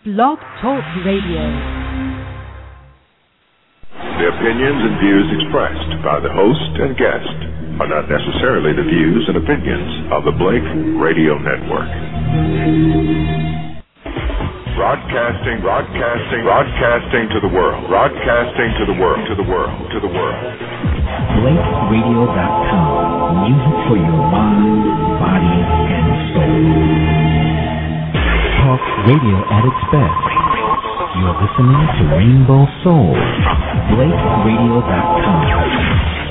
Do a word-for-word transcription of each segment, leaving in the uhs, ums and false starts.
Blog Talk Radio. The opinions and views expressed by the host and guest are not necessarily the views and opinions of the Blake Radio Network. Broadcasting, broadcasting, broadcasting to the world, broadcasting to the world, to the world, to the world. Blake Radio dot com, music for your mind, body, and soul. Talk radio at its best. You're listening to Rainbow Soul. Blake Radio dot com.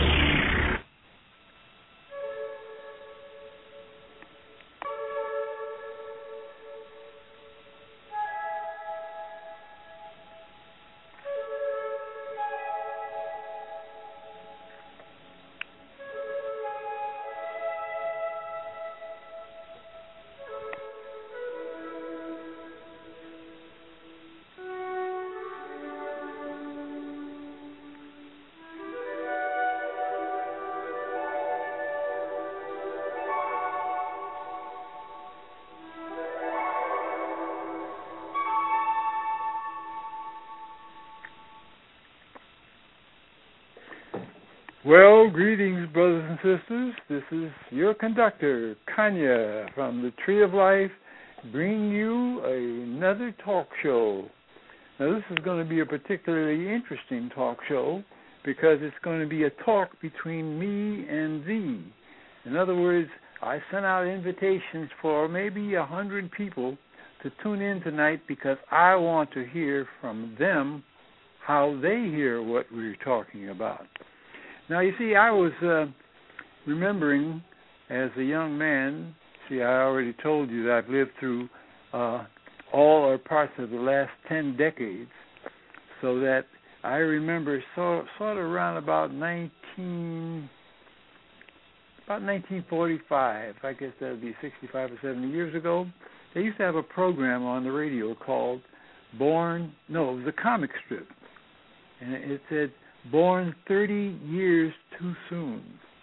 Well, greetings, brothers and sisters. This is your conductor, Kanya, from the Tree of Life, bringing you another talk show. Now, this is going to be a particularly interesting talk show because it's going to be a talk between me and thee. In other words, I sent out invitations for maybe a hundred people to tune in tonight because I want to hear from them how they hear what we're talking about. Now, you see, I was uh, remembering as a young man, see, I already told you that I've lived through uh, all or parts of the last ten decades, so that I remember so, sort of around about nineteen, about nineteen forty-five, I guess that would be sixty-five or seventy years ago, they used to have a program on the radio called Born, no, it was a comic strip, and it said, Born thirty years too soon.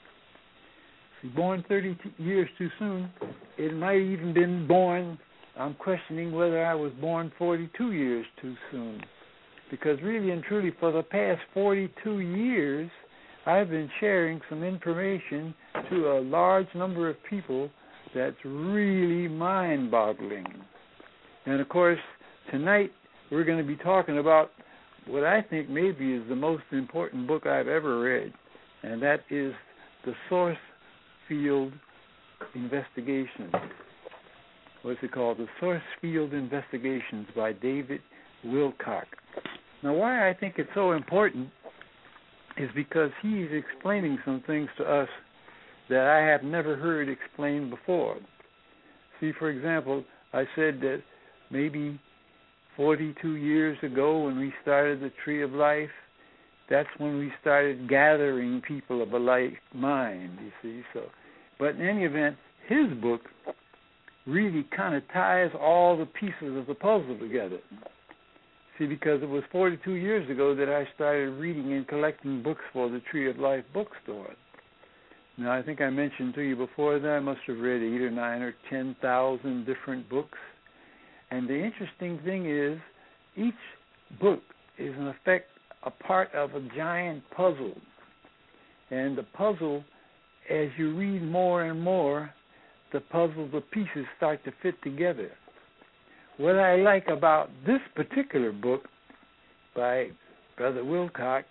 See, born thirty years too soon, it might even been born, I'm questioning whether I was born forty-two years too soon. Because really and truly, for the past forty-two years, I've been sharing some information to a large number of people that's really mind-boggling. And of course, tonight we're going to be talking about what I think maybe is the most important book I've ever read, and that is The Source Field Investigations. What's it called? The Source Field Investigations by David Wilcock. Now, why I think it's so important is because he's explaining some things to us that I have never heard explained before. See, for example, I said that maybe forty-two years ago when we started the Tree of Life, that's when we started gathering people of a like mind, you see. So, but in any event, his book really kind of ties all the pieces of the puzzle together. See, because it was forty-two years ago that I started reading and collecting books for the Tree of Life bookstore. Now, I think I mentioned to you before that I must have read eight or nine or ten thousand different books. And the interesting thing is, each book is, in effect, a part of a giant puzzle. And the puzzle, as you read more and more, the puzzle, the pieces start to fit together. What I like about this particular book by Brother Wilcock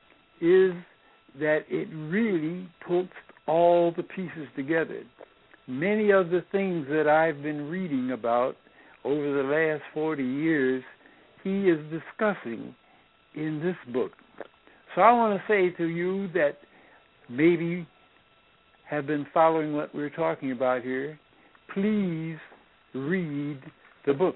is that it really puts all the pieces together. Many of the things that I've been reading about over the last forty years, he is discussing in this book. So I want to say to you that maybe have been following what we're talking about here, please read the book,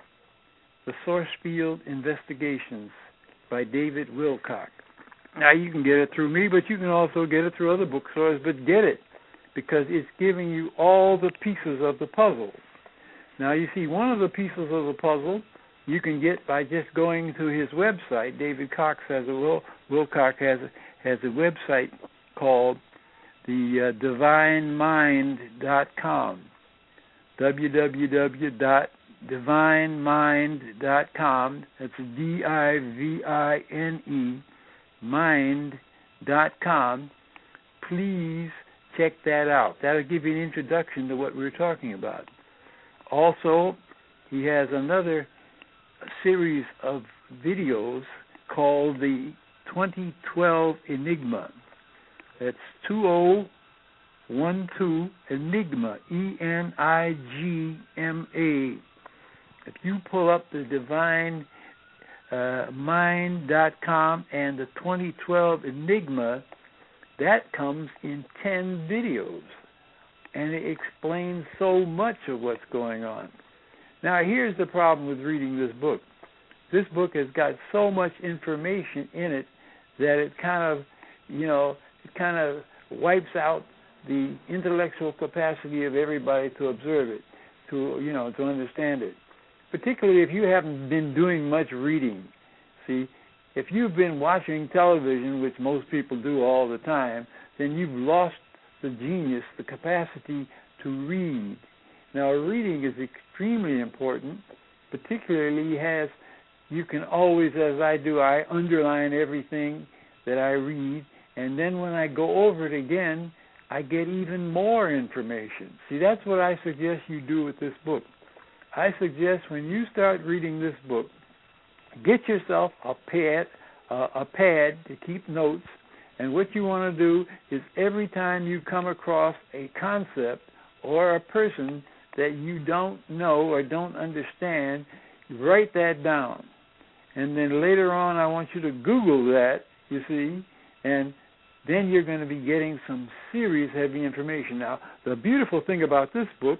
The Source Field Investigations by David Wilcock. Now, you can get it through me, but you can also get it through other bookstores, but get it, because it's giving you all the pieces of the puzzle. Now, you see, one of the pieces of the puzzle you can get by just going to his website. David Cox has a Will, Wilcock has has a website called the uh, divine mind dot com. w w w dot divine mind dot com. That's D I V I N E, mind dot com. Please check that out. That'll give you an introduction to what we're talking about. Also, he has another series of videos called the twenty twelve Enigma. That's two oh one two Enigma, E N I G M A. If you pull up the divine mind dot com and the twenty twelve Enigma, that comes in ten videos, and it explains so much of what's going on. Now, here's the problem with reading this book. This book has got so much information in it that it kind of, you know, it kind of wipes out the intellectual capacity of everybody to observe it, to, you know, to understand it. Particularly if you haven't been doing much reading. See, if you've been watching television, which most people do all the time, then you've lost the genius, the capacity to read. Now, reading is extremely important, particularly as you can always, as I do, I underline everything that I read, and then when I go over it again, I get even more information. See, that's what I suggest you do with this book. I suggest when you start reading this book, get yourself a pad, uh, a pad to keep notes, and what you want to do is every time you come across a concept or a person that you don't know or don't understand, write that down. And then later on, I want you to Google that, you see, and then you're going to be getting some serious heavy information. Now, the beautiful thing about this book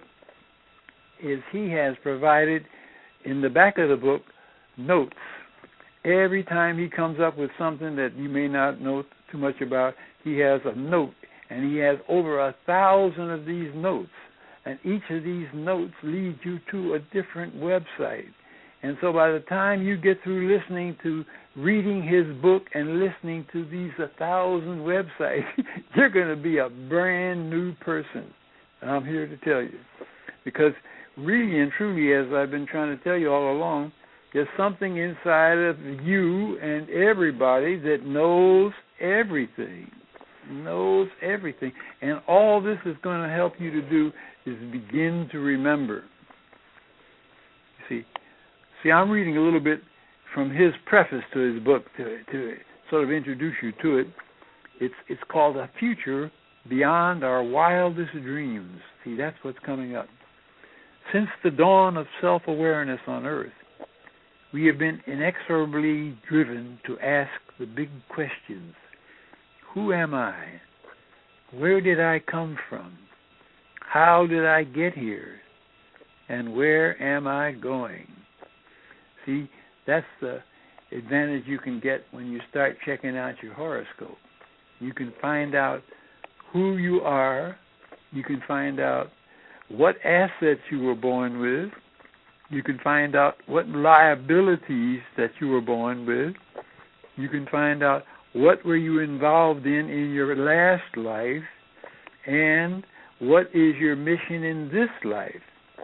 is he has provided in the back of the book notes. Every time he comes up with something that you may not know too much about, he has a note, and he has over a thousand of these notes, and each of these notes leads you to a different website. And so by the time you get through listening to, reading his book and listening to these a thousand websites, you're going to be a brand new person. And I'm here to tell you. Because really and truly, as I've been trying to tell you all along, there's something inside of you and everybody that knows everything. Knows everything. And all this is going to help you to do is begin to remember. You see, See, I'm reading a little bit from his preface to his book to, to sort of introduce you to it. It's it's called A Future Beyond Our Wildest Dreams. See, that's what's coming up. Since the dawn of self-awareness on Earth, we have been inexorably driven to ask the big questions. Who am I? Where did I come from? How did I get here? And where am I going? See, that's the advantage you can get when you start checking out your horoscope. You can find out who you are. You can find out what assets you were born with. You can find out what liabilities that you were born with. You can find out what were you involved in in your last life, and what is your mission in this life.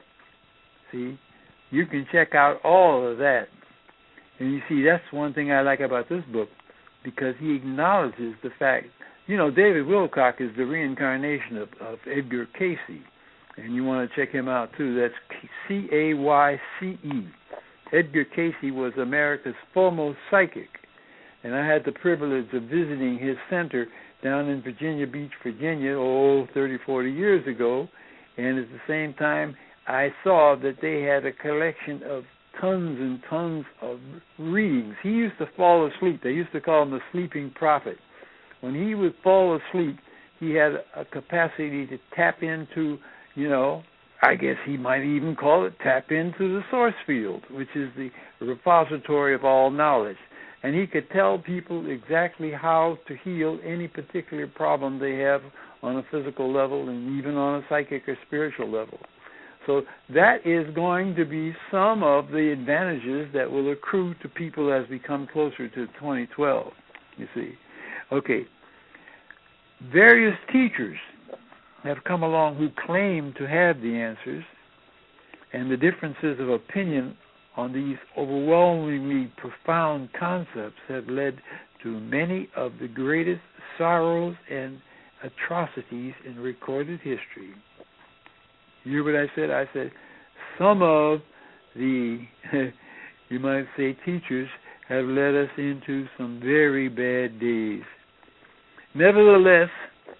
See? You can check out all of that. And you see, that's one thing I like about this book, because he acknowledges the fact, you know, David Wilcock is the reincarnation of, of Edgar Cayce, and you want to check him out too. That's C A Y C E. Edgar Cayce was America's foremost psychic, and I had the privilege of visiting his center down in Virginia Beach, Virginia, oh, thirty, forty years ago, and at the same time, I saw that they had a collection of tons and tons of readings. He used to fall asleep. They used to call him the sleeping prophet. When he would fall asleep, he had a capacity to tap into, you know, I guess he might even call it tap into the source field, which is the repository of all knowledge. And he could tell people exactly how to heal any particular problem they have on a physical level and even on a psychic or spiritual level. So that is going to be some of the advantages that will accrue to people as we come closer to twenty twelve, you see. Okay. Various teachers have come along who claim to have the answers, and the differences of opinion on these overwhelmingly profound concepts have led to many of the greatest sorrows and atrocities in recorded history. You hear what I said? I said some of the, you might say, teachers have led us into some very bad days. Nevertheless,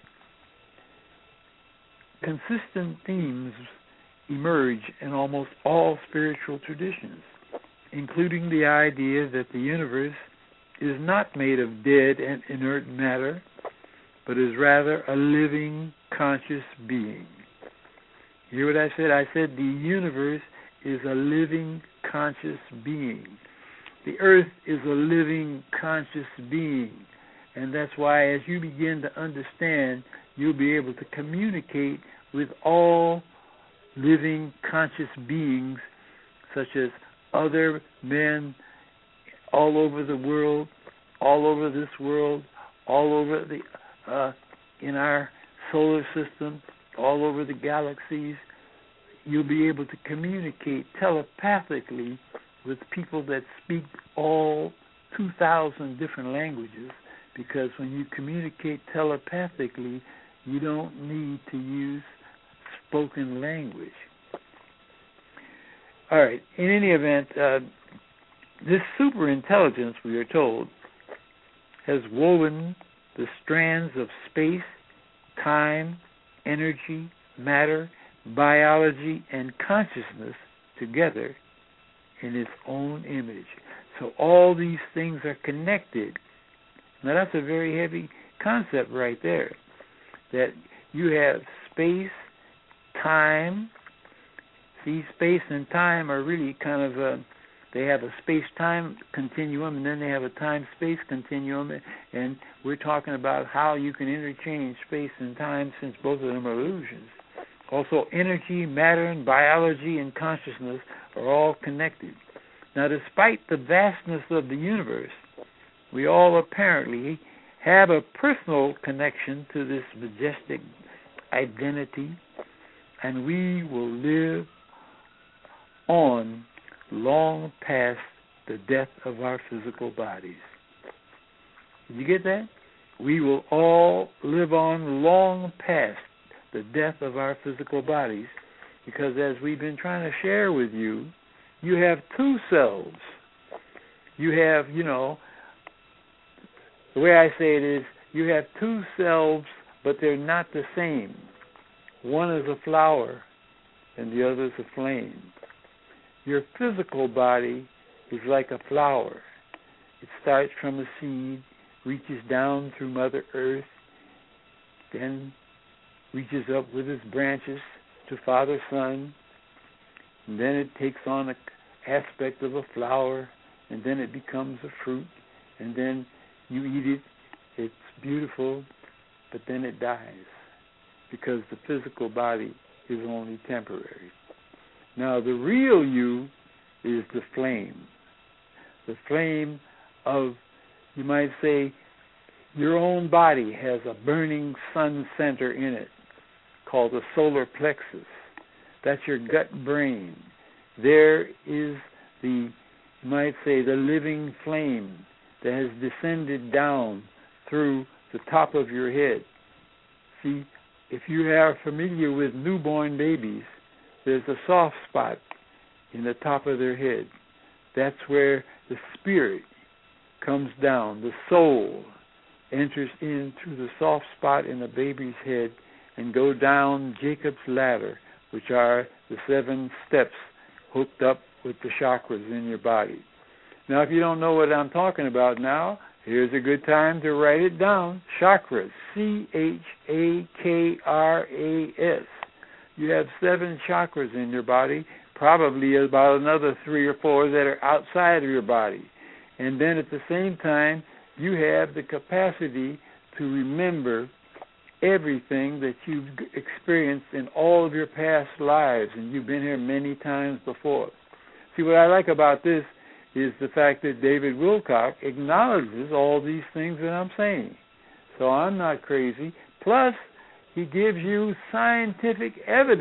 consistent themes emerge in almost all spiritual traditions, including the idea that the universe is not made of dead and inert matter, but is rather a living, conscious being. You hear what I said? I said the universe is a living, conscious being. The earth is a living, conscious being. And that's why as you begin to understand, you'll be able to communicate with all living, conscious beings, such as other men all over the world, all over this world, all over the uh, in our solar system, all over the galaxies. You'll be able to communicate telepathically with people that speak all two thousand different languages, because when you communicate telepathically, you don't need to use spoken language. All right, in any event, uh, this superintelligence, we are told, has woven the strands of space, time, energy, matter, biology, and consciousness together in its own image. So all these things are connected. Now that's a very heavy concept right there, that you have space, time. See, space and time are really kind of a, they have a space-time continuum, and then they have a time-space continuum, and we're talking about how you can interchange space and time, since both of them are illusions. Also, energy, matter, and biology and consciousness are all connected. Now, despite the vastness of the universe, we all apparently have a personal connection to this majestic identity, and we will live on long past the death of our physical bodies. Did you get that? We will all live on long past the death of our physical bodies, because as we've been trying to share with you, you have two selves. You have, you know, the way I say it is, you have two selves, but they're not the same. One is a flower, and the other is a flame. Your physical body is like a flower. It starts from a seed, reaches down through Mother Earth, then reaches up with its branches to Father Sun, and then it takes on an aspect of a flower, and then it becomes a fruit, and then you eat it. It's beautiful, but then it dies, because the physical body is only temporary. Now, the real you is the flame. The flame of, you might say, your own body has a burning sun center in it called the solar plexus. That's your gut brain. There is the, you might say, the living flame that has descended down through the top of your head. See, if you are familiar with newborn babies, there's a soft spot in the top of their head. That's where the spirit comes down. The soul enters in through the soft spot in the baby's head and go down Jacob's ladder, which are the seven steps hooked up with the chakras in your body. Now, if you don't know what I'm talking about now, here's a good time to write it down. Chakras, C H A K R A S. You have seven chakras in your body, probably about another three or four that are outside of your body. And then at the same time, you have the capacity to remember everything that you've experienced in all of your past lives, and you've been here many times before. See, what I like about this is the fact that David Wilcock acknowledges all these things that I'm saying. So I'm not crazy. Plus, he gives you scientific evidence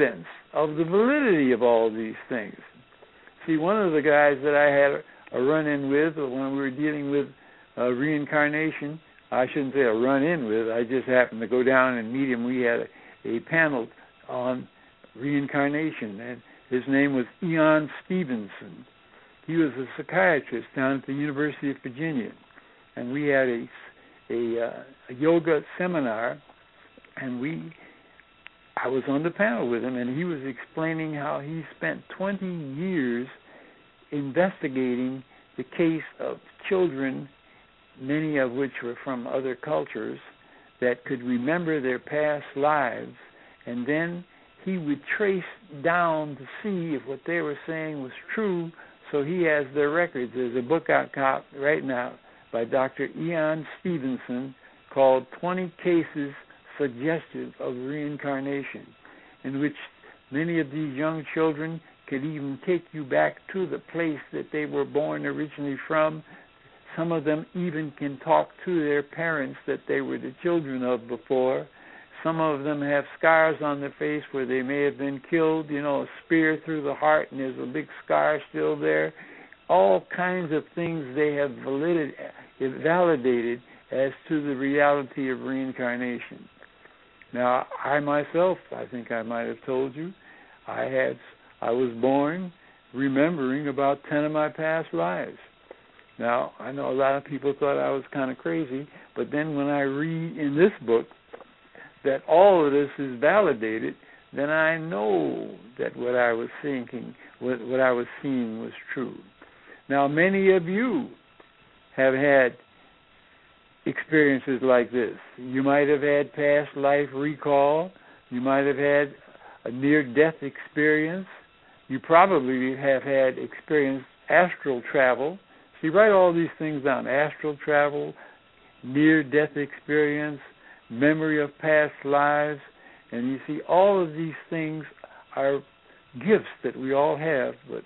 of the validity of all these things. See, one of the guys that I had a run-in with when we were dealing with uh, reincarnation, I shouldn't say a run-in with, I just happened to go down and meet him. We had a, a panel on reincarnation, and his name was Ian Stevenson. He was a psychiatrist down at the University of Virginia, and we had a, a, uh, a yoga seminar, and we I was on the panel with him, and he was explaining how he spent twenty years investigating the case of children, many of which were from other cultures, that could remember their past lives, and then he would trace down to see if what they were saying was true, so he has their records. There's a book out right now by Doctor Ian Stevenson called twenty Cases Suggestive of Reincarnation, in which many of these young children could even take you back to the place that they were born originally from. Some of them even can talk to their parents that they were the children of before. Some of them have scars on their face where they may have been killed, you know, a spear through the heart, and there's a big scar still there. All kinds of things they have valided, validated as to the reality of reincarnation. Now, I myself, I think I might have told you, I had, I was born remembering about ten of my past lives. Now, I know a lot of people thought I was kind of crazy, but then when I read in this book that all of this is validated, then I know that what I was thinking, what, what I was seeing was true. Now, many of you have had experiences like this. You might have had past life recall. You might have had a near-death experience. You probably have had experienced astral travel. See, write all these things down. Astral travel, near-death experience, memory of past lives. And you see, all of these things are gifts that we all have, but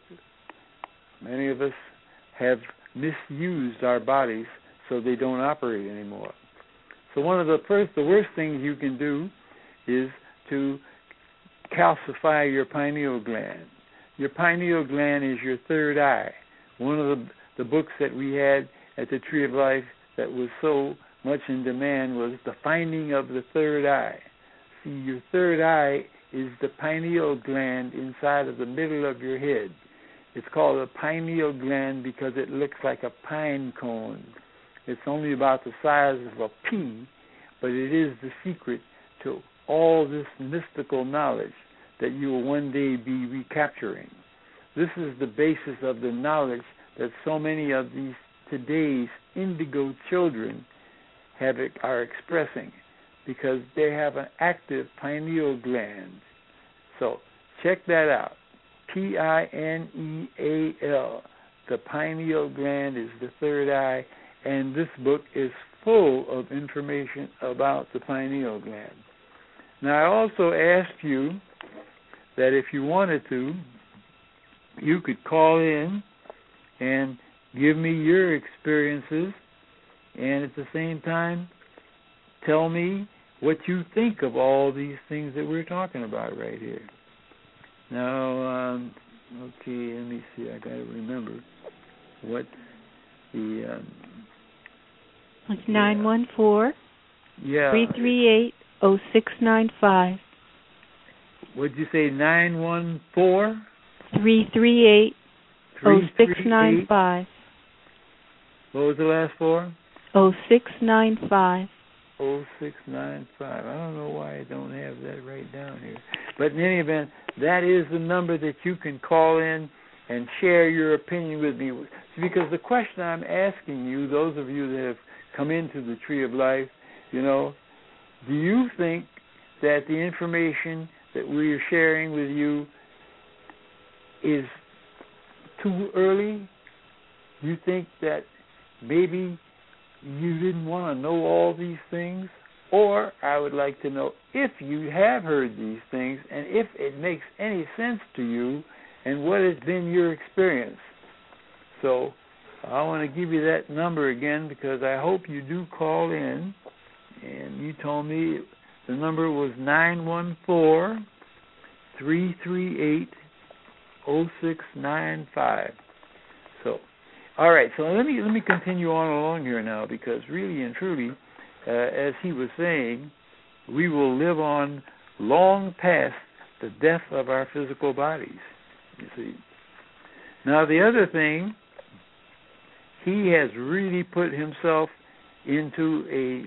many of us have misused our bodies so they don't operate anymore. So one of the first, the worst things you can do is to calcify your pineal gland. Your pineal gland is your third eye. One of the, the books that we had at the Tree of Life that was so much in demand was The Finding of the Third Eye. See, your third eye is the pineal gland inside of the middle of your head. It's called a pineal gland because it looks like a pine cone. It's only about the size of a pea, but it is the secret to all this mystical knowledge that you will one day be recapturing. This is the basis of the knowledge that so many of these today's indigo children have, are expressing, because they have an active pineal gland. So check that out. P I N E A L. The pineal gland is the third eye, and this book is full of information about the pineal gland. Now, I also asked you that if you wanted to, you could call in and give me your experiences, and at the same time, tell me what you think of all these things that we're talking about right here. Now, um, okay, let me see. I got to remember what the... Um, it's nine one four, yeah. three three eight, oh six nine five. What'd you say, nine one four? three three eight, oh six nine five. What was the last four? oh six nine five. oh six nine five. I don't know why I don't have that right down here. But in any event, that is the number that you can call in and share your opinion with me. Because the question I'm asking you, those of you that have come into the Tree of Life, you know, do you think that the information that we are sharing with you is too early? Do you think that maybe you didn't want to know all these things? Or I would like to know if you have heard these things and if it makes any sense to you and what has been your experience. So I want to give you that number again because I hope you do call in. And you told me the number was nine one four, three three eight, oh six nine five. So, all right. So let me let me continue on along here now, because really and truly, uh, as he was saying, we will live on long past the death of our physical bodies. You see. Now the other thing, he has really put himself into a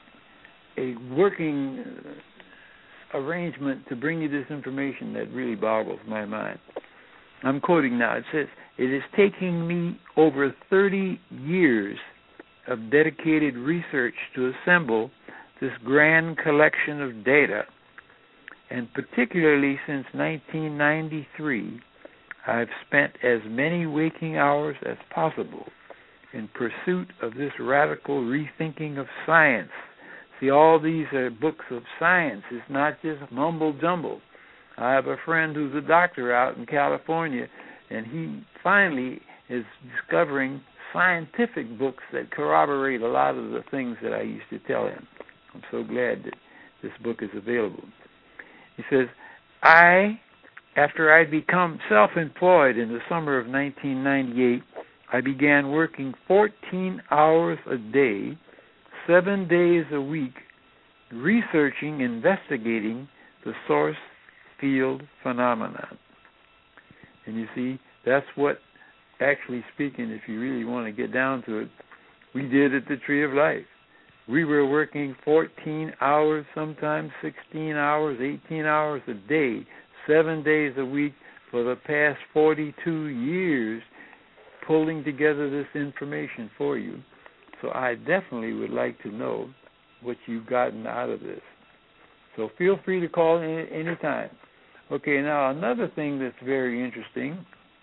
a working arrangement to bring you this information that really boggles my mind. I'm quoting now. It says, "It is taking me over thirty years of dedicated research to assemble this grand collection of data, and particularly since nineteen ninety-three, I've spent as many waking hours as possible in pursuit of this radical rethinking of science." See, all these are books of science. It's not just mumble-jumble. I have a friend who's a doctor out in California, and he finally is discovering scientific books that corroborate a lot of the things that I used to tell him. I'm so glad that this book is available. He says, I, after I'd become self-employed in the summer of nineteen ninety-eight, I began working fourteen hours a day, seven days a week, researching, investigating the source field phenomenon. And you see, that's what, actually speaking, if you really want to get down to it, we did at the Tree of Life. We were working fourteen hours, sometimes sixteen hours, eighteen hours a day, seven days a week for the past forty-two years, pulling together this information for you. So I definitely would like to know what you've gotten out of this. So feel free to call in any time. Okay, now another thing that's very interesting,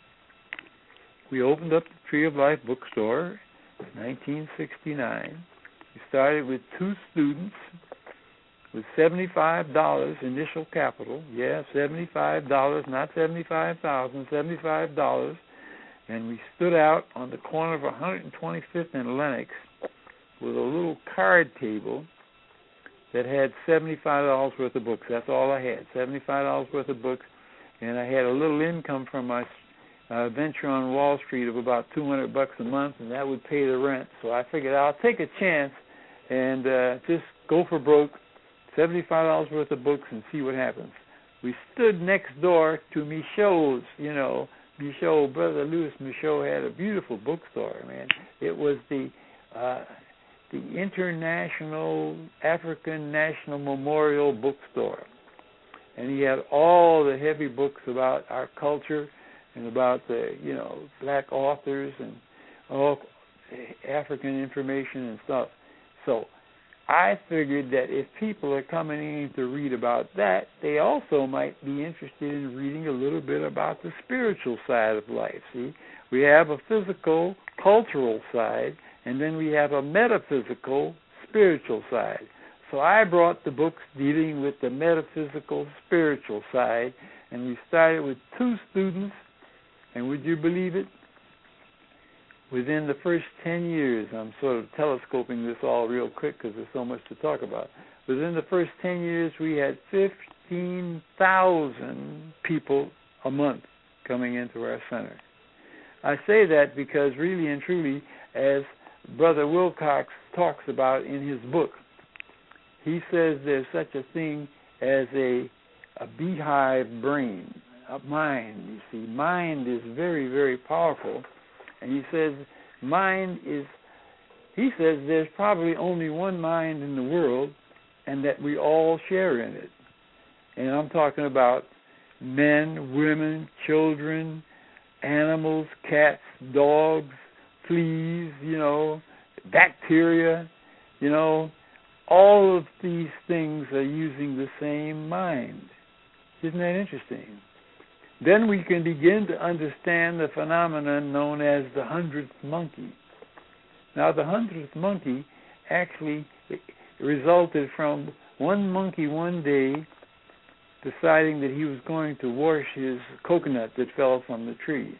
we opened up the Tree of Life bookstore in nineteen sixty-nine. We started with two students with seventy-five dollars initial capital. Yeah, seventy-five dollars, not seventy-five thousand dollars, seventy-five dollars. And we stood out on the corner of one hundred twenty-fifth and Lenox with a little card table that had seventy-five dollars worth of books. That's all I had, seventy-five dollars worth of books. And I had a little income from my uh, venture on Wall Street of about two hundred bucks a month, and that would pay the rent. So I figured I'll take a chance and uh, just go for broke, seventy-five dollars worth of books, and see what happens. We stood next door to Michaud's, you know, Michaud, Brother Louis Michaud had a beautiful bookstore, man. It was the uh, the International African National Memorial Bookstore. And he had all the heavy books about our culture and about the, you know, black authors and all African information and stuff. So I figured that if people are coming in to read about that, they also might be interested in reading a little bit about the spiritual side of life. See, we have a physical, cultural side, and then we have a metaphysical, spiritual side. So I brought the books dealing with the metaphysical, spiritual side, and we started with two students, and would you believe it? Within the first ten years, I'm sort of telescoping this all real quick because there's so much to talk about. Within the first ten years, we had fifteen thousand people a month coming into our center. I say that because really and truly, as Brother Wilcox talks about in his book, he says there's such a thing as a, a beehive brain, a mind. You see, mind is very, very powerful. And he says mind is, he says there's probably only one mind in the world and that we all share in it. And I'm talking about men, women, children, animals, cats, dogs, fleas, you know, bacteria, you know, all of these things are using the same mind. Isn't that interesting? Then we can begin to understand the phenomenon known as the hundredth monkey. Now, the hundredth monkey actually resulted from one monkey one day deciding that he was going to wash his coconut that fell from the tree.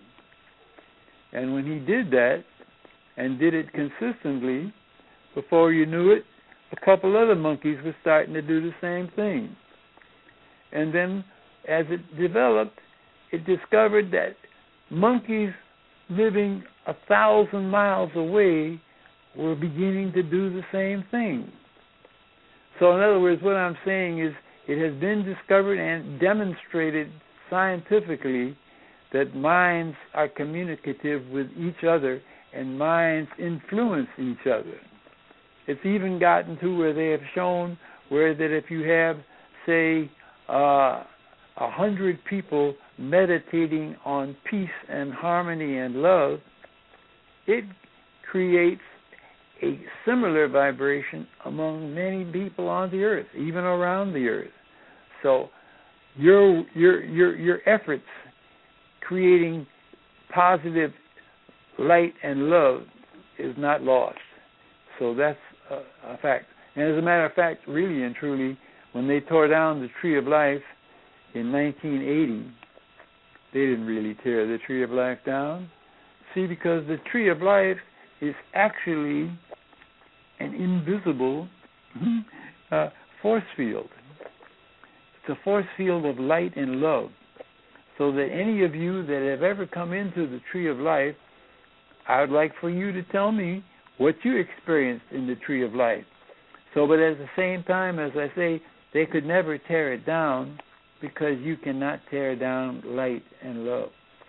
And when he did that, and did it consistently, before you knew it, a couple other monkeys were starting to do the same thing. And then as it developed, it discovered that monkeys living a thousand miles away were beginning to do the same thing. So in other words, what I'm saying is it has been discovered and demonstrated scientifically that minds are communicative with each other and minds influence each other. It's even gotten to where they have shown where that if you have, say, uh, a hundred people meditating on peace and harmony and love, it creates a similar vibration among many people on the earth, even around the earth. So your your your your efforts creating positive light and love is not lost. So that's a, a fact. And as a matter of fact, really and truly, when they tore down the Tree of Life in nineteen eighty, they didn't really tear the Tree of Life down. See, because the Tree of Life is actually an invisible uh, force field. It's a force field of light and love. So that any of you that have ever come into the Tree of Life, I would like for you to tell me what you experienced in the Tree of Life. So, but at the same time, as I say, they could never tear it down because you cannot tear down light and love.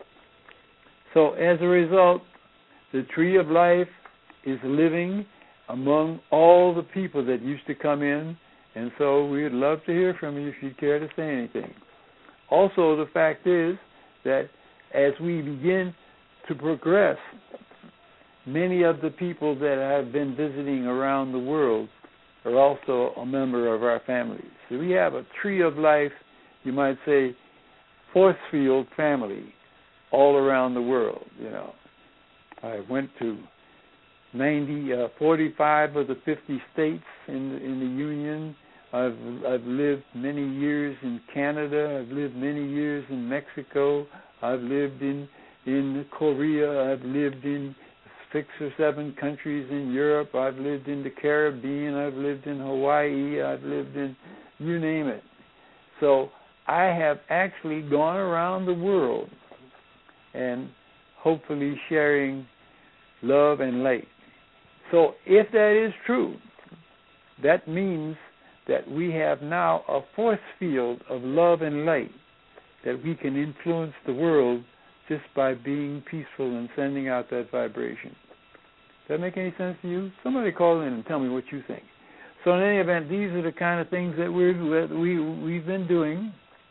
So as a result, the Tree of Life is living among all the people that used to come in, and so we'd love to hear from you if you'd care to say anything. Also, the fact is that as we begin to progress, many of the people that have been visiting around the world are also a member of our family. So we have a Tree of Life, you might say, force field family all around the world. You know, I went to ninety, uh, forty-five of the fifty states in the, in the Union. I've I've lived many years in Canada. I've lived many years in Mexico. I've lived in in Korea. I've lived in six or seven countries in Europe. I've lived in the Caribbean. I've lived in Hawaii. I've lived in, you name it. So I have actually gone around the world and hopefully sharing love and light. So if that is true, that means that we have now a force field of love and light that we can influence the world just by being peaceful and sending out that vibration. Does that make any sense to you? Somebody call in and tell me what you think. So in any event, these are the kind of things that we're, that we, we've been doing.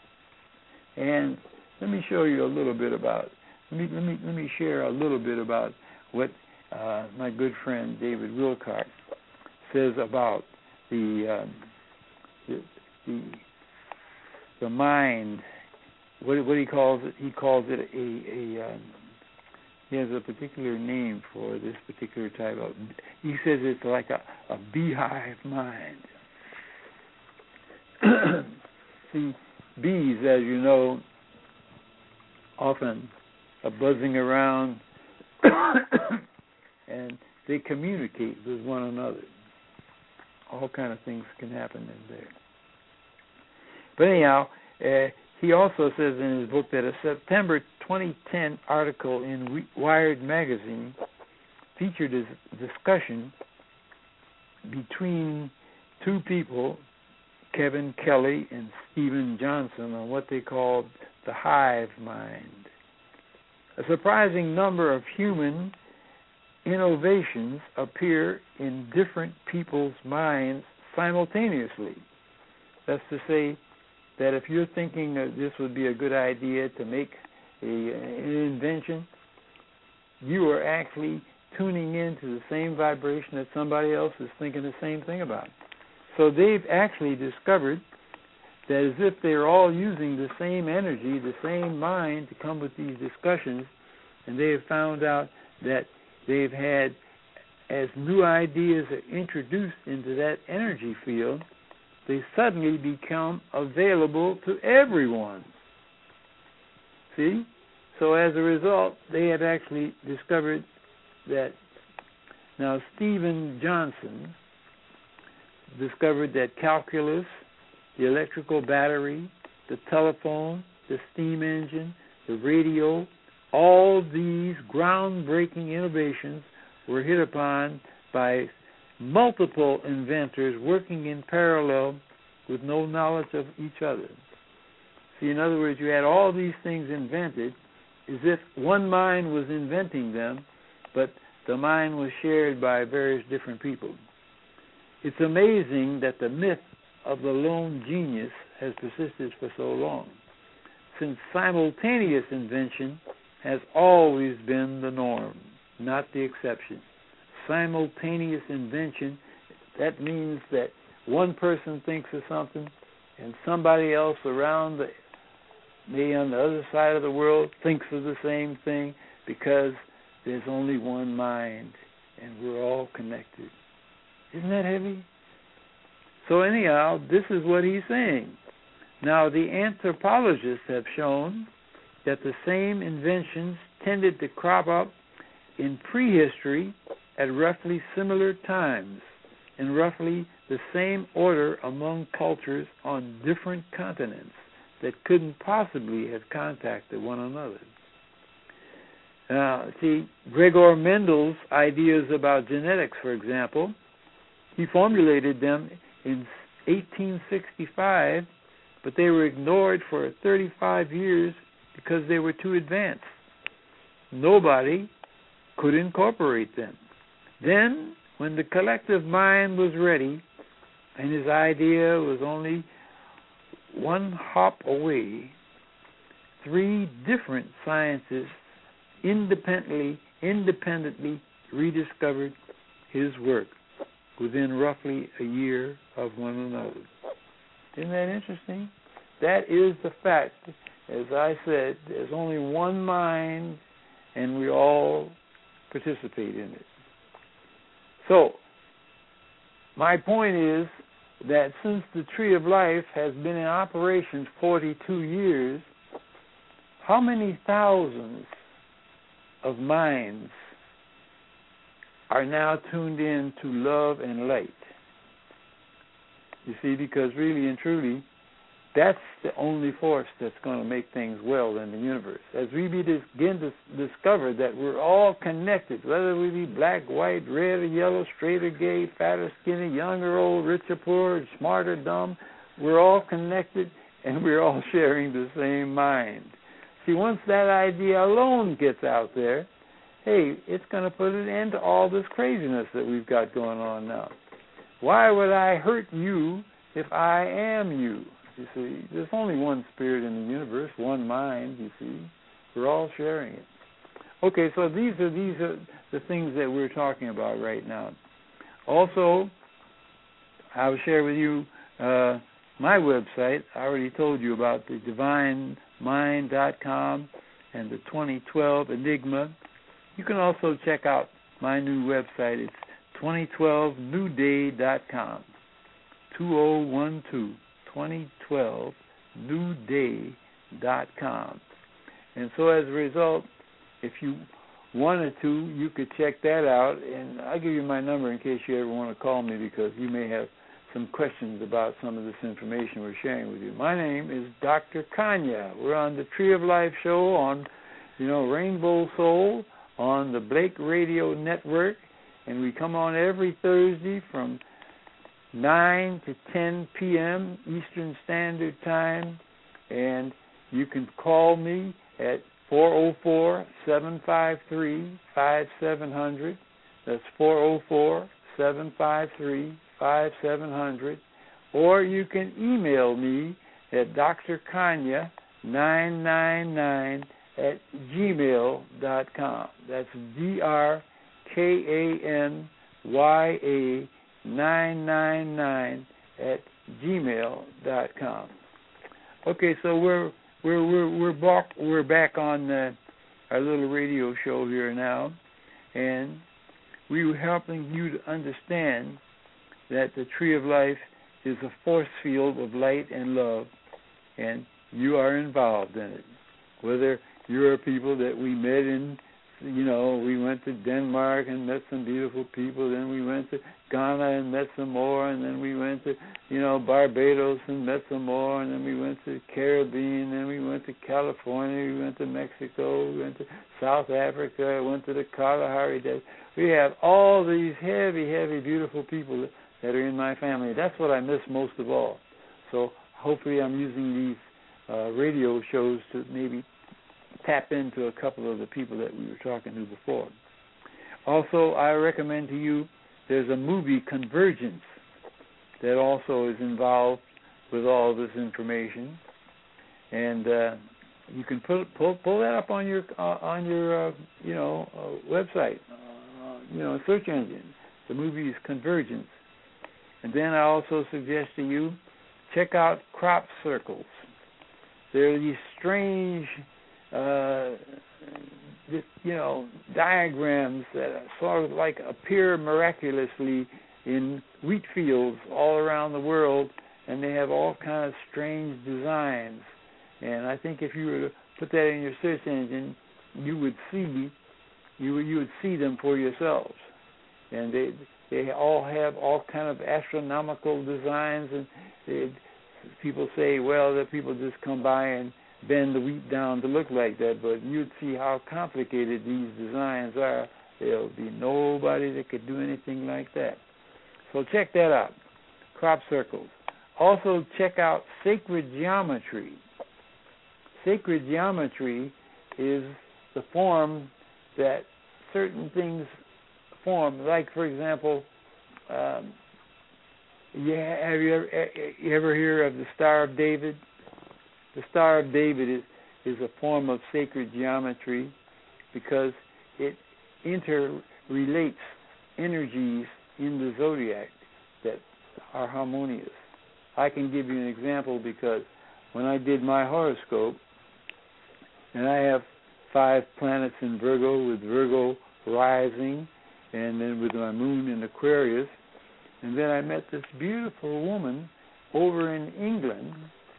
And let me show you a little bit about, let me, let me, let me share a little bit about what uh, my good friend David Wilcock says about the, um, the, the, the mind. What, what he calls it, he calls it a, a um, he has a particular name for this particular type of, he says it's like a, a beehive mind. See, bees, as you know, often are buzzing around and they communicate with one another. All kind of things can happen in there. But anyhow, uh, he also says in his book that a September twenty ten article in Wired magazine featured a discussion between two people, Kevin Kelly and Stephen Johnson, on what they called the hive mind. A surprising number of human innovations appear in different people's minds simultaneously. That's to say that if you're thinking that this would be a good idea to make a, an invention, you are actually tuning into the same vibration that somebody else is thinking the same thing about. So they've actually discovered that as if they're all using the same energy, the same mind to come with these discussions, and they have found out that they've had, as new ideas are introduced into that energy field, they suddenly become available to everyone. See? So as a result, they have actually discovered that. Now, Stephen Johnson discovered that calculus, the electrical battery, the telephone, the steam engine, the radio, all these groundbreaking innovations were hit upon by multiple inventors working in parallel with no knowledge of each other. See, in other words, you had all these things invented as if one mind was inventing them, but the mind was shared by various different people. It's amazing that the myth of the lone genius has persisted for so long, since simultaneous invention has always been the norm, not the exception. Simultaneous invention, that means that one person thinks of something and somebody else around the, maybe on the other side of the world, thinks of the same thing, because there's only one mind and we're all connected. Isn't that heavy? So anyhow, this is what he's saying. Now, the anthropologists have shown that the same inventions tended to crop up in prehistory at roughly similar times, in roughly the same order among cultures on different continents that couldn't possibly have contacted one another. Now, see, Gregor Mendel's ideas about genetics, for example, he formulated them in eighteen sixty-five, but they were ignored for thirty-five years because they were too advanced. Nobody could incorporate them. Then, when the collective mind was ready, and his idea was only one hop away, three different scientists independently, independently rediscovered his work within roughly a year of one another. Isn't that interesting? That is the fact. As I said, there's only one mind, and we all participate in it. So, my point is that since the Tree of Life has been in operation forty-two years, how many thousands of minds are now tuned in to love and light? You see, because really and truly, that's the only force that's going to make things well in the universe. As we begin to discover that we're all connected, whether we be black, white, red or yellow, straight or gay, fat or skinny, young or old, rich or poor, smart or dumb, we're all connected and we're all sharing the same mind. See, once that idea alone gets out there, hey, it's going to put an end to all this craziness that we've got going on now. Why would I hurt you if I am you? You see, there's only one spirit in the universe, one mind, you see. We're all sharing it. Okay, so these are these are the things that we're talking about right now. Also, I'll share with you uh, my website. I already told you about the divine mind dot com and the twenty twelve Enigma. You can also check out my new website. It's twenty twelve new day dot com. two oh one two twenty twelve new day dot com. And so as a result, if you wanted to, you could check that out. And I'll give you my number in case you ever want to call me, because you may have some questions about some of this information we're sharing with you. My name is Doctor Kanya. We're on the Tree of Life show on, you know, Rainbow Soul on the Blake Radio Network. And we come on every Thursday from nine to ten p.m. Eastern Standard Time, and you can call me at four oh four, seven five three, five seven zero zero. That's four oh four, seven five three, five seven zero zero. Or you can email me at d r kanya nine nine nine at gmail dot com. That's D R K A N Y A nine nine nine at gmail dot com. Okay, so we're we're we're we're back we're back on uh, our little radio show here now, and we were helping you to understand that the Tree of Life is a force field of light and love, and you are involved in it. Whether you're people that we met in you know, we went to Denmark and met some beautiful people. Then we went to Ghana and met some more. And then we went to, you know, Barbados and met some more. And then we went to the Caribbean. Then we went to California. We went to Mexico. We went to South Africa. We went to the Kalahari Desert. We have all these heavy, heavy, beautiful people that are in my family. That's what I miss most of all. So hopefully I'm using these uh, radio shows to maybe tap into a couple of the people that we were talking to before. Also, I recommend to you, there's a movie, Convergence, that also is involved with all this information. And uh, you can pull, pull pull that up on your uh, on your uh, you know uh, website, uh, you know search engine. The movie is Convergence. And then I also suggest to you, check out crop circles. There are these strange, uh, you know, diagrams that sort of like appear miraculously in wheat fields all around the world, and they have all kinds of strange designs. And I think if you were to put that in your search engine, you would see you you would see them for yourselves. And they they all have all kind of astronomical designs, and they, people say, well, that people just come by and bend the wheat down to look like that, but you'd see how complicated these designs are. There'll be nobody that could do anything like that. So check that out, crop circles. Also check out sacred geometry. Sacred geometry is the form that certain things form. Like, for example, um, yeah, have you ever, you ever hear of the Star of David? The Star of David is, is a form of sacred geometry because it interrelates energies in the zodiac that are harmonious. I can give you an example because when I did my horoscope, and I have five planets in Virgo, with Virgo rising, and then with my moon in Aquarius, and then I met this beautiful woman over in England,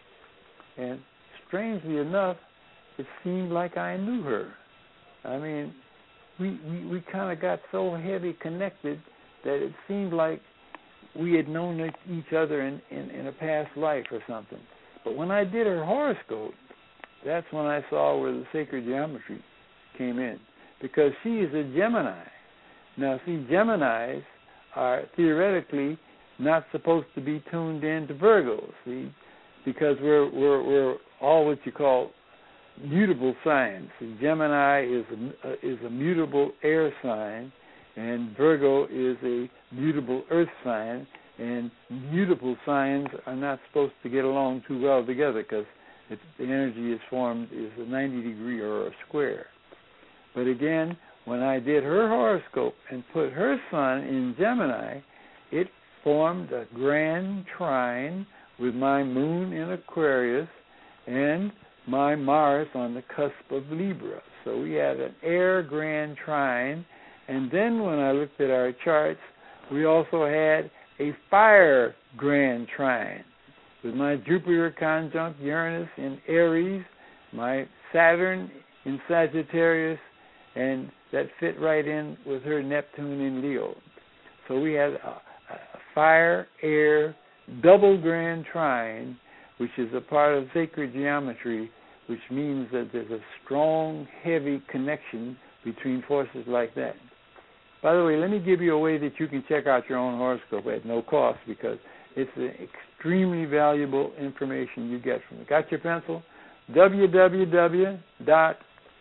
and strangely enough, it seemed like I knew her. I mean, we we, we kind of got so heavy connected that it seemed like we had known each other in, in, in a past life or something. But when I did her horoscope, that's when I saw where the sacred geometry came in, because she is a Gemini. Now, see, Geminis are theoretically not supposed to be tuned in to Virgos, see, because we're we're we're all what you call mutable signs. See, Gemini is a, is a mutable air sign, and Virgo is a mutable earth sign, and mutable signs are not supposed to get along too well together because It, the energy is formed is a ninety degree or a square. But again, when I did her horoscope and put her sun in Gemini, it formed a grand trine with my moon in Aquarius and my Mars on the cusp of Libra. So we had an air grand trine. And then when I looked at our charts, we also had a fire grand trine, with my Jupiter conjunct Uranus in Aries, my Saturn in Sagittarius, and that fit right in with her Neptune in Leo. So we had a, a fire, air, double grand trine, which is a part of sacred geometry, which means that there's a strong, heavy connection between forces like that. By the way, let me give you a way that you can check out your own horoscope at no cost, because it's an extremely valuable information you get from it. Got your pencil? w w w dot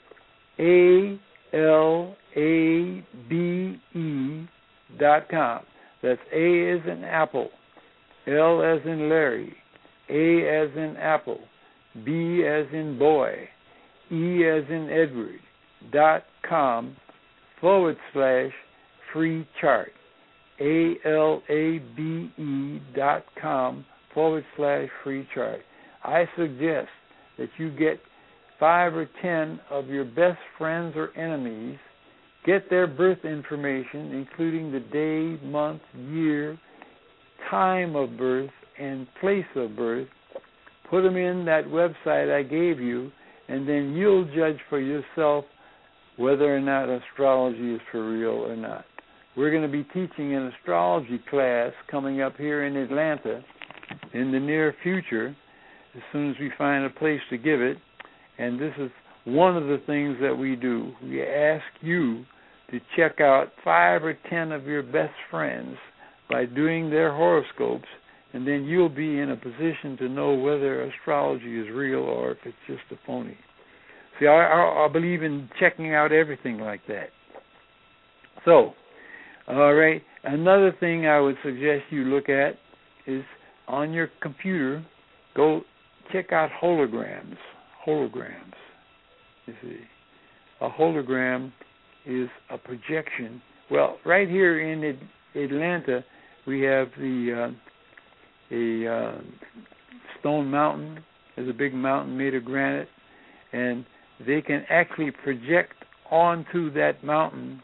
a l a b e dot com. That's A as in apple, L as in Larry, A as in apple, B as in boy, E as in Edward, dot com forward slash free chart. A L A B E dot com forward slash free chart. I suggest that you get five or ten of your best friends or enemies, get their birth information, including the day, month, year, time of birth, and place of birth, put them in that website I gave you, and then you'll judge for yourself whether or not astrology is for real or not. We're going to be teaching an astrology class coming up here in Atlanta in the near future, as soon as we find a place to give it. And this is one of the things that we do. We ask you to check out five or ten of your best friends by doing their horoscopes, and then you'll be in a position to know whether astrology is real or if it's just a phony. See, I, I, I believe in checking out everything like that. So, all right, another thing I would suggest you look at is on your computer, go check out holograms. Holograms, you see. A hologram is a projection. Well, right here in Atlanta, we have the uh, a uh, Stone Mountain. There's a big mountain made of granite, and they can actually project onto that mountain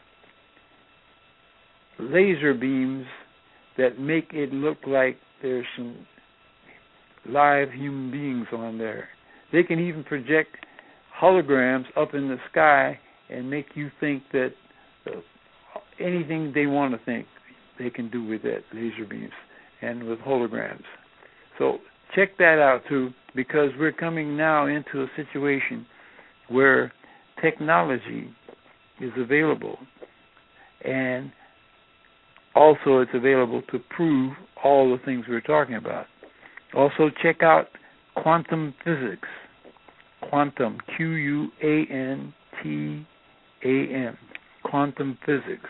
laser beams that make it look like there's some live human beings on there. They can even project holograms up in the sky and make you think that uh, anything they want to think they can do with that laser beams and with holograms. So check that out too, because we're coming now into a situation where technology is available, and also it's available to prove all the things we're talking about. Also check out quantum physics. Quantum, Q U A N T A M, quantum physics.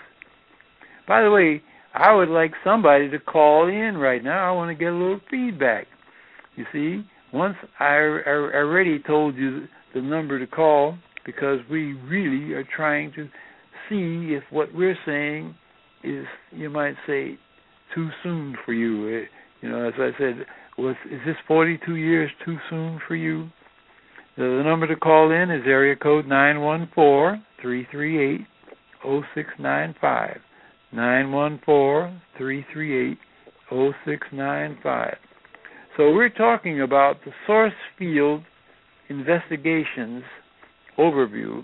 By the way, I would like somebody to call in right now. I want to get a little feedback. You see, once I, I, I already told you the number to call, because we really are trying to see if what we're saying is, you might say, too soon for you. You know, as I said, was is this forty-two years too soon for you? The number to call in is area code nine one four, three three eight, zero six nine five. nine one four, three three eight, zero six nine five. So we're talking about the source field investigations overview,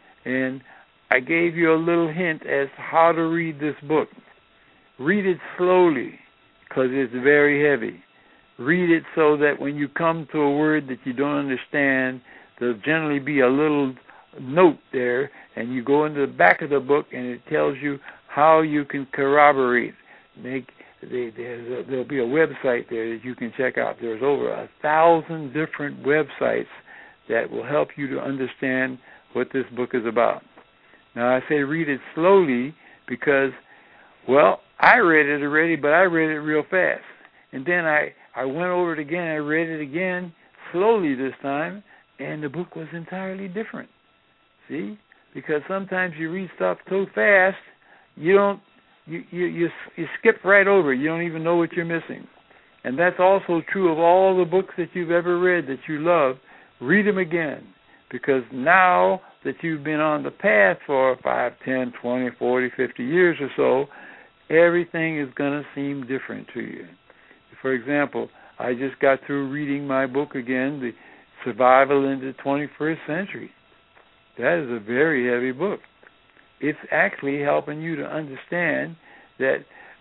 and I gave you a little hint as to how to read this book. Read it slowly, because it's very heavy. Read it so that when you come to a word that you don't understand, there'll generally be a little note there, and you go into the back of the book, and it tells you how you can corroborate. Make they, there's a, there'll be a website there that you can check out. There's over a thousand different websites that will help you to understand what this book is about. Now, I say read it slowly because, well, I read it already, but I read it real fast. And then I, I went over it again. I read it again slowly this time, and the book was entirely different. See? Because sometimes you read stuff so fast, you don't, you, you, you, you skip right over it. You don't even know what you're missing. And that's also true of all the books that you've ever read that you love. Read them again, because now that you've been on the path for five, ten, twenty, forty, fifty years or so, everything is going to seem different to you. For example, I just got through reading my book again, The Survival in the twenty-first Century. That is a very heavy book. It's actually helping you to understand that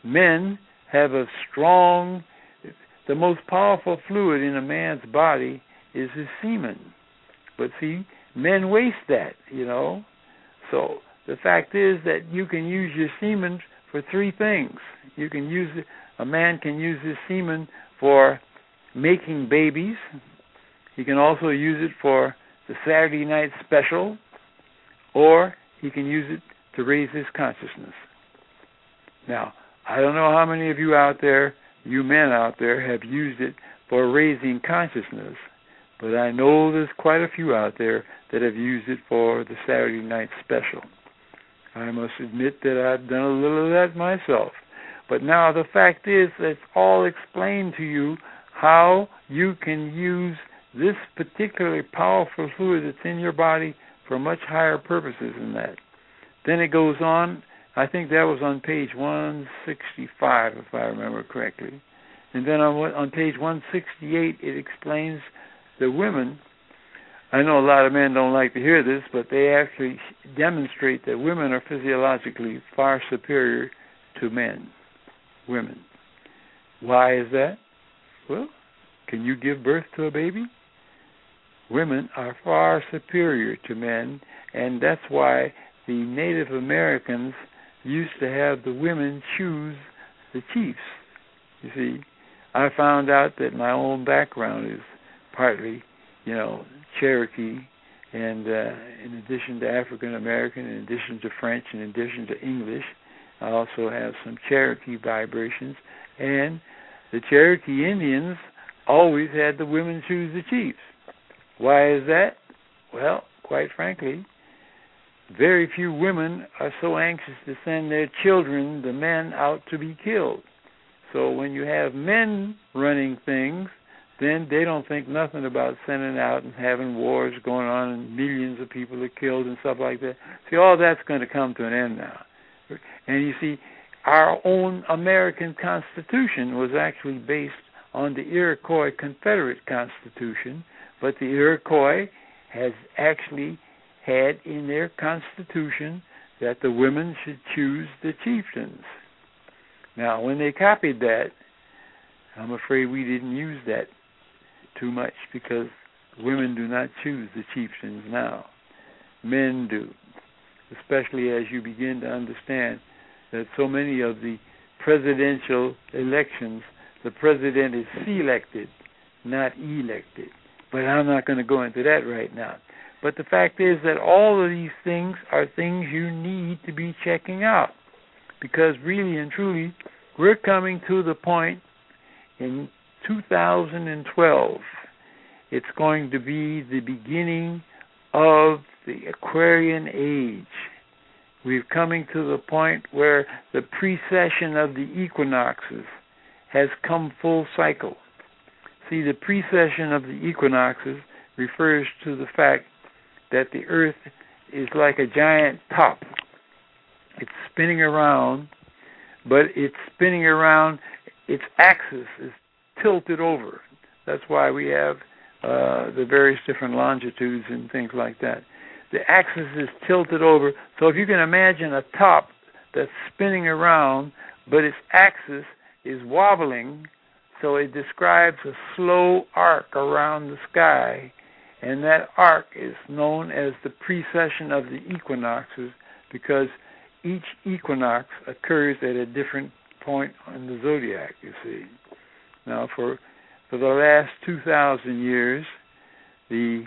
men have a strong, the most powerful fluid in a man's body is his semen. But see, men waste that, you know. So the fact is that you can use your semen for three things. You can use it, a man can use his semen for making babies. He can also use it for the Saturday night special, or he can use it to raise his consciousness. Now, I don't know how many of you out there, you men out there, have used it for raising consciousness, but I know there's quite a few out there that have used it for the Saturday night special. I must admit that I've done a little of that myself. But now the fact is, it's all explained to you how you can use this particularly powerful fluid that's in your body for much higher purposes than that. Then it goes on, I think that was on page one sixty-five, if I remember correctly. And then on, on page one sixty-eight, it explains the women I know a lot of men don't like to hear this, but they actually demonstrate that women are physiologically far superior to men, women. Why is that? Well, can you give birth to a baby? Women are far superior to men, and that's why the Native Americans used to have the women choose the chiefs. You see, I found out that my own background is partly, you know, Cherokee, and uh, in addition to African American, in addition to French, in addition to English, I also have some Cherokee vibrations, and the Cherokee Indians always had the women choose the chiefs. Why is that? Well, quite frankly, very few women are so anxious to send their children, the men, out to be killed. So when you have men running things, then they don't think nothing about sending out and having wars going on and millions of people are killed and stuff like that. See, all that's going to come to an end now. And you see, our own American Constitution was actually based on the Iroquois Confederate Constitution, but the Iroquois has actually had in their Constitution that the women should choose the chieftains. Now, when they copied that, I'm afraid we didn't use that too much because women do not choose the chieftains now. Men do, especially as you begin to understand that so many of the presidential elections, the president is selected, not elected. But I'm not going to go into that right now. But the fact is that all of these things are things you need to be checking out, because really and truly, we're coming to the point in two thousand twelve. It's going to be the beginning of the Aquarian age. We're coming to the point where the precession of the equinoxes has come full cycle. See, the precession of the equinoxes refers to the fact that the Earth is like a giant top. It's spinning around, but it's spinning around, its axis is tilted over. That's why we have uh, the various different longitudes and things like that. The axis is tilted over, so if you can imagine a top that's spinning around, but its axis is wobbling, so it describes a slow arc around the sky, and that arc is known as the precession of the equinoxes because each equinox occurs at a different point on the zodiac, you see. Now, for for the last two thousand years, the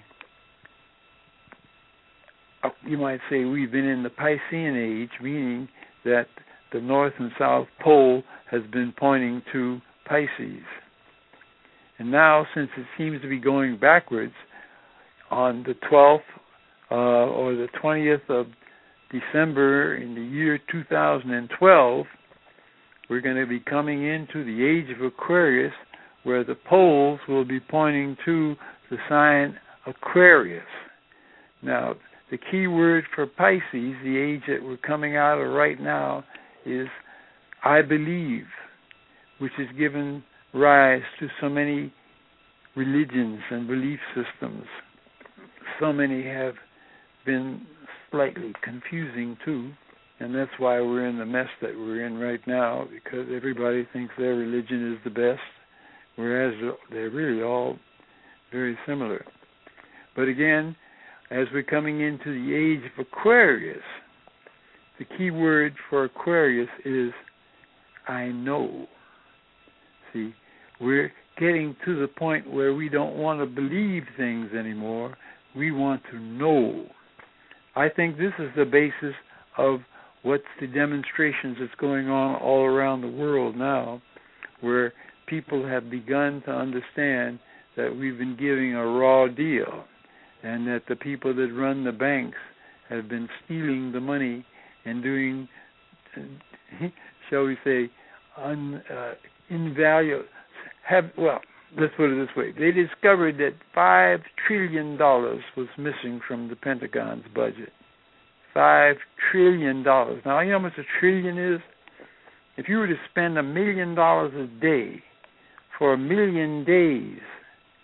uh, you might say we've been in the Piscean age, meaning that the North and South Pole has been pointing to Pisces. And now, since it seems to be going backwards, on the twelfth uh, or the twentieth of December in the year two thousand twelve, we're going to be coming into the age of Aquarius, where the poles will be pointing to the sign Aquarius. Now, the key word for Pisces, the age that we're coming out of right now, is I believe, which has given rise to so many religions and belief systems. So many have been slightly confusing too, and that's why we're in the mess that we're in right now, because everybody thinks their religion is the best, whereas they're really all very similar. But again, as we're coming into the age of Aquarius, the key word for Aquarius is I know. See, we're getting to the point where we don't want to believe things anymore. We want to know. I think this is the basis of what's the demonstrations that's going on all around the world now, where people have begun to understand that we've been giving a raw deal and that the people that run the banks have been stealing the money and doing, shall we say, un, uh, invaluable, have, well, let's put it this way. They discovered that five trillion dollars was missing from the Pentagon's budget. Five trillion dollars. Now, you know how much a trillion is? If you were to spend a million dollars a day for a million days,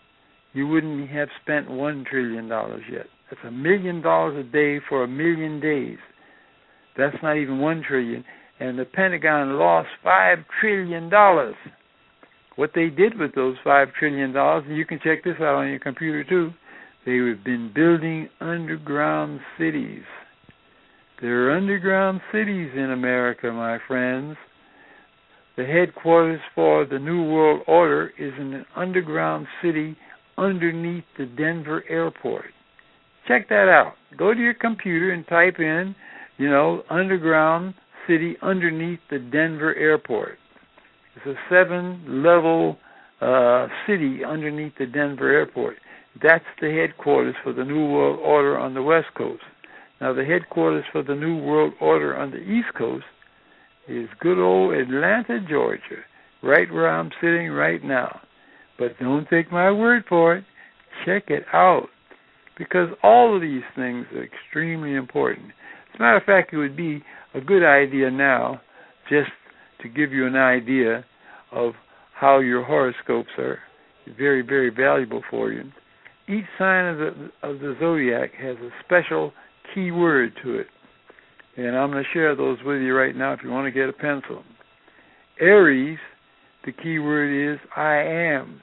you wouldn't have spent one trillion dollars yet. That's a million dollars a day for a million days. That's not even one trillion. And the Pentagon lost five trillion dollars. What they did with those five trillion dollars, and you can check this out on your computer too, they have been building underground cities. There are underground cities in America, my friends. The headquarters for the New World Order is in an underground city underneath the Denver airport. Check that out. Go to your computer and type in, you know, underground city underneath the Denver airport. It's a seven-level uh, city underneath the Denver airport. That's the headquarters for the New World Order on the West Coast. Now, the headquarters for the New World Order on the East Coast is good old Atlanta, Georgia, right where I'm sitting right now. But don't take my word for it. Check it out, because all of these things are extremely important. As a matter of fact, it would be a good idea now just to give you an idea of how your horoscopes are very, very valuable for you. Each sign of the, of the zodiac has a special key word to it. And I'm going to share those with you right now if you want to get a pencil. Aries, the key word is I am.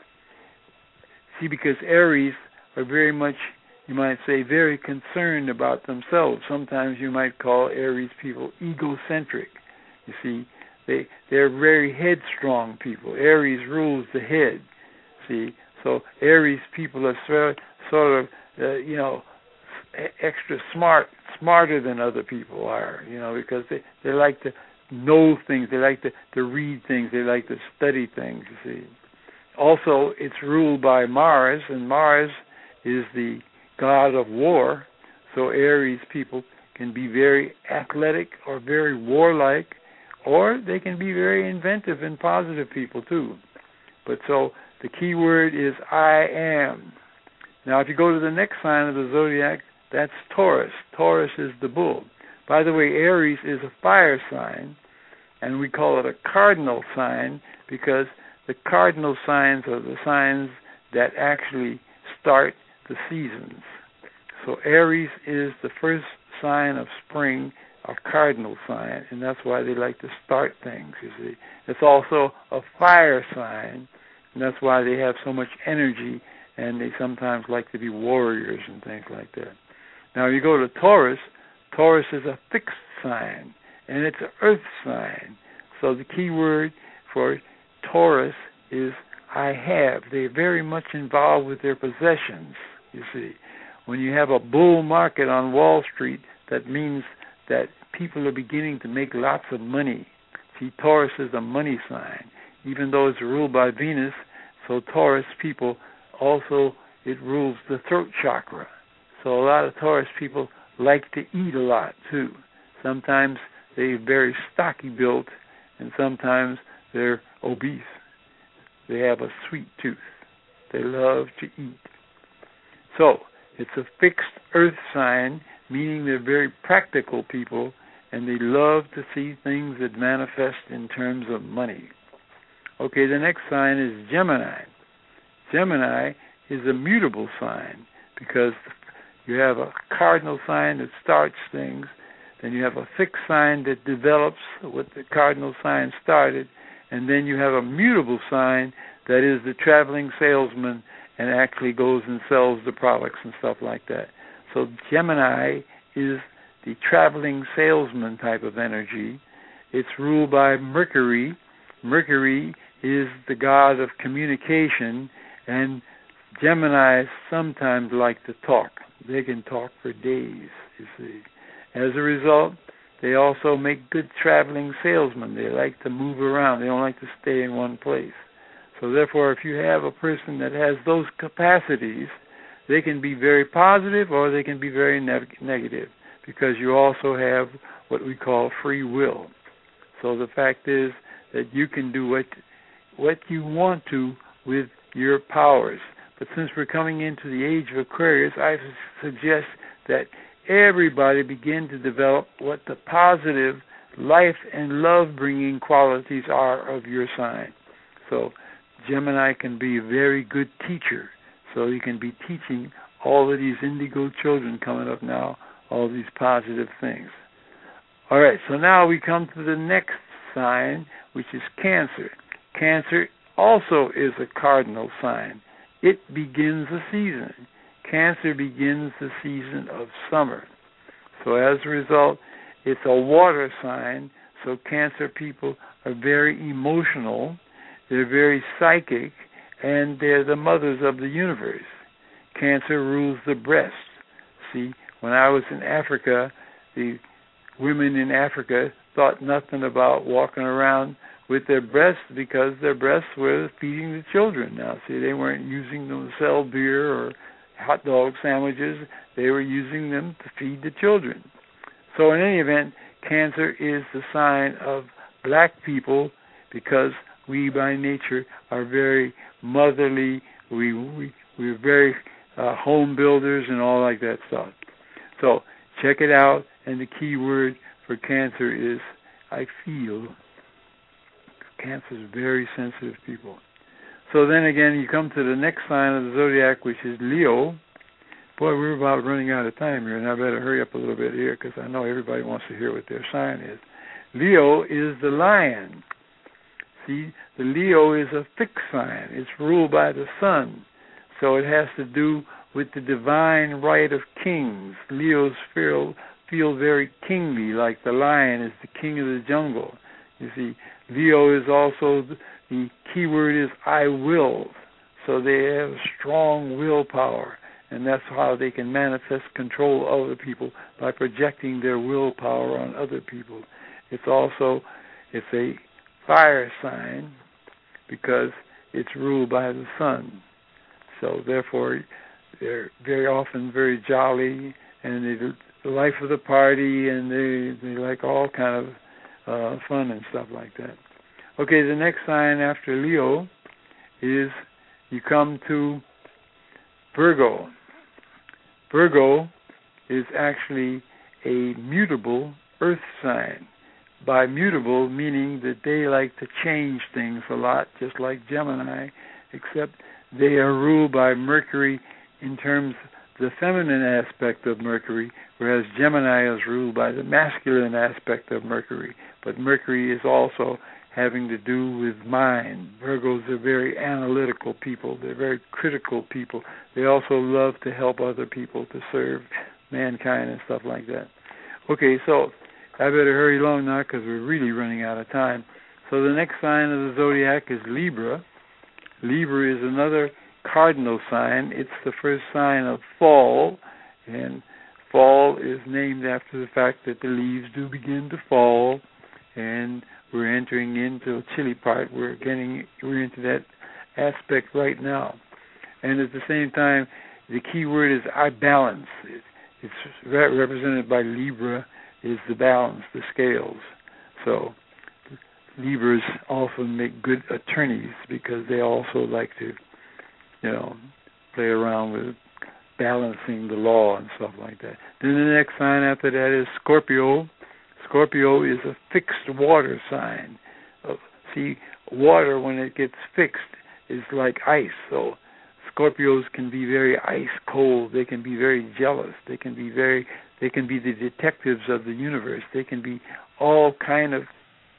See, because Aries are very much, you might say, very concerned about themselves. Sometimes you might call Aries people egocentric. You see, they, they're very headstrong people. Aries rules the head. See, so Aries people are sort, sort of, uh, you know, extra smart, smarter than other people are, you know, because they, they like to know things, they like to, to read things, they like to study things, you see. Also, it's ruled by Mars, and Mars is the god of war, so Aries people can be very athletic or very warlike, or they can be very inventive and positive people too. But so the key word is I am. Now, if you go to the next sign of the zodiac, that's Taurus. Taurus is the bull. By the way, Aries is a fire sign, and we call it a cardinal sign because the cardinal signs are the signs that actually start the seasons. So Aries is the first sign of spring, a cardinal sign, and that's why they like to start things, you see. It's also a fire sign, and that's why they have so much energy, and they sometimes like to be warriors and things like that. Now, you go to Taurus. Taurus is a fixed sign, and it's an earth sign. So the key word for Taurus is I have. They're very much involved with their possessions, you see. When you have a bull market on Wall Street, that means that people are beginning to make lots of money. See, Taurus is a money sign. Even though it's ruled by Venus, so Taurus people also, it rules the throat chakra. So a lot of Taurus people like to eat a lot, too. Sometimes they're very stocky built, and sometimes they're obese. They have a sweet tooth. They love to eat. So it's a fixed earth sign, meaning they're very practical people, and they love to see things that manifest in terms of money. Okay, the next sign is Gemini. Gemini is a mutable sign because you have a cardinal sign that starts things, then you have a fixed sign that develops what the cardinal sign started, and then you have a mutable sign that is the traveling salesman and actually goes and sells the products and stuff like that. So Gemini is the traveling salesman type of energy. It's ruled by Mercury. Mercury is the god of communication, and Geminis sometimes like to talk. They can talk for days, you see. As a result, they also make good traveling salesmen. They like to move around. They don't like to stay in one place. So therefore, if you have a person that has those capacities, they can be very positive or they can be very ne- negative because you also have what we call free will. So the fact is that you can do what what you want to with your powers. But since we're coming into the age of Aquarius, I suggest that everybody begin to develop what the positive life and love-bringing qualities are of your sign. So Gemini can be a very good teacher. So you can be teaching all of these indigo children coming up now all these positive things. All right, so now we come to the next sign, which is Cancer. Cancer also is a cardinal sign. It begins the season. Cancer begins the season of summer. So as a result, it's a water sign, so Cancer people are very emotional, they're very psychic, and they're the mothers of the universe. Cancer rules the breast. See, when I was in Africa, the women in Africa thought nothing about walking around with their breasts because their breasts were feeding the children. Now, see, they weren't using them to sell beer or hot dog sandwiches. They were using them to feed the children. So in any event, Cancer is the sign of black people because we by nature are very motherly. We, we, we're very uh, home builders and all like that stuff. So check it out, and the key word for Cancer is I feel. Cancer is very sensitive people. So then again, you come to the next sign of the zodiac, which is Leo. Boy, we're about running out of time here, and I better hurry up a little bit here because I know everybody wants to hear what their sign is. Leo is the lion. See, the Leo is a fixed sign. It's ruled by the sun. So it has to do with the divine right of kings. Leos feel, feel very kingly, like the lion is the king of the jungle. You see, Leo is also, the, the key word is I will. So they have strong willpower, and that's how they can manifest control of other people, by projecting their willpower on other people. It's also, it's a fire sign because it's ruled by the sun. So therefore, they're very often very jolly, and they do the life of the party, and they, they like all kind of uh, fun and stuff like that. Okay, the next sign after Leo is you come to Virgo. Virgo is actually a mutable earth sign. By mutable, meaning that they like to change things a lot, just like Gemini, except they are ruled by Mercury in terms of the feminine aspect of Mercury, whereas Gemini is ruled by the masculine aspect of Mercury. But Mercury is also having to do with mind. Virgos are very analytical people. They're very critical people. They also love to help other people, to serve mankind and stuff like that. Okay, so I better hurry along now because we're really running out of time. So the next sign of the zodiac is Libra. Libra is another cardinal sign. It's the first sign of fall, and fall is named after the fact that the leaves do begin to fall, and we're entering into a chilly part. We're getting we're into that aspect right now, and at the same time, the key word is I balance. It, it's re- represented by Libra is the balance, the scales. So Libras often make good attorneys because they also like to, you know, play around with balancing the law and stuff like that. Then the next sign after that is Scorpio. Scorpio is a fixed water sign. Uh, see, water, when it gets fixed, is like ice. So Scorpios can be very ice cold. They can be very jealous. They can be very, they can be the detectives of the universe. They can be all kind of,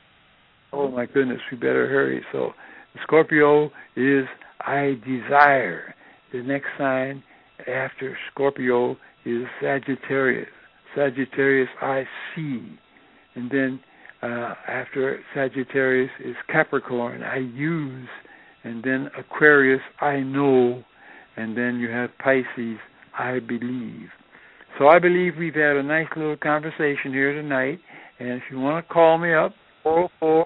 oh my goodness, we better hurry. So Scorpio is I desire. The next sign after Scorpio is Sagittarius. Sagittarius, I see. And then uh, after Sagittarius is Capricorn, I use. And then Aquarius, I know. And then you have Pisces, I believe. So I believe we've had a nice little conversation here tonight. And if you want to call me up, four oh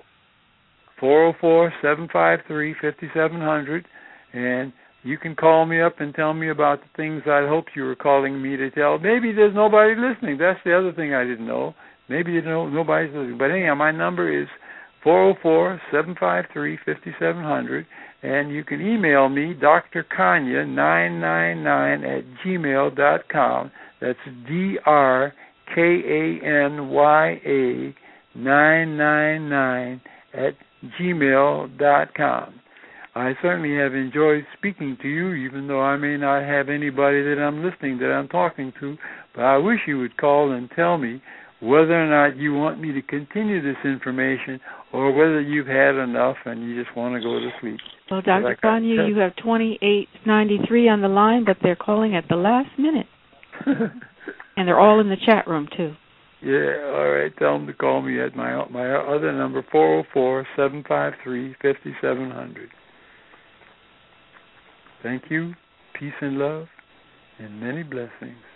four, seven five three, five seven zero zero. And you can call me up and tell me about the things I hoped you were calling me to tell. Maybe there's nobody listening. That's the other thing I didn't know. Maybe you know nobody's listening. But anyhow, my number is four oh four, seven five three, five seven zero zero. And you can email me, D R Kanya nine nine nine at gmail dot com. That's D R K A N Y A nine nine nine at gmail dot com. I certainly have enjoyed speaking to you, even though I may not have anybody that I'm listening, that I'm talking to. But I wish you would call and tell me whether or not you want me to continue this information or whether you've had enough and you just want to go to sleep. Well, Doctor Kanye, you have twenty-eight ninety-three on the line, but they're calling at the last minute. And they're all in the chat room, too. Yeah, all right. Tell them to call me at my my other number, four oh four, seven five three, five seven zero zero. Thank you, peace and love, and many blessings.